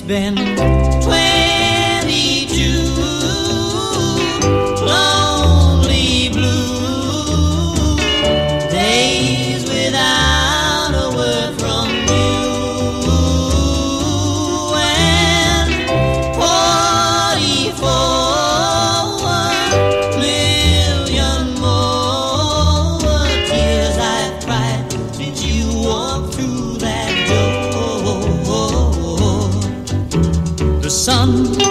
been 22 lonely blue days without a word from you, and 44 million more tears I've cried since you walked through that door. The sun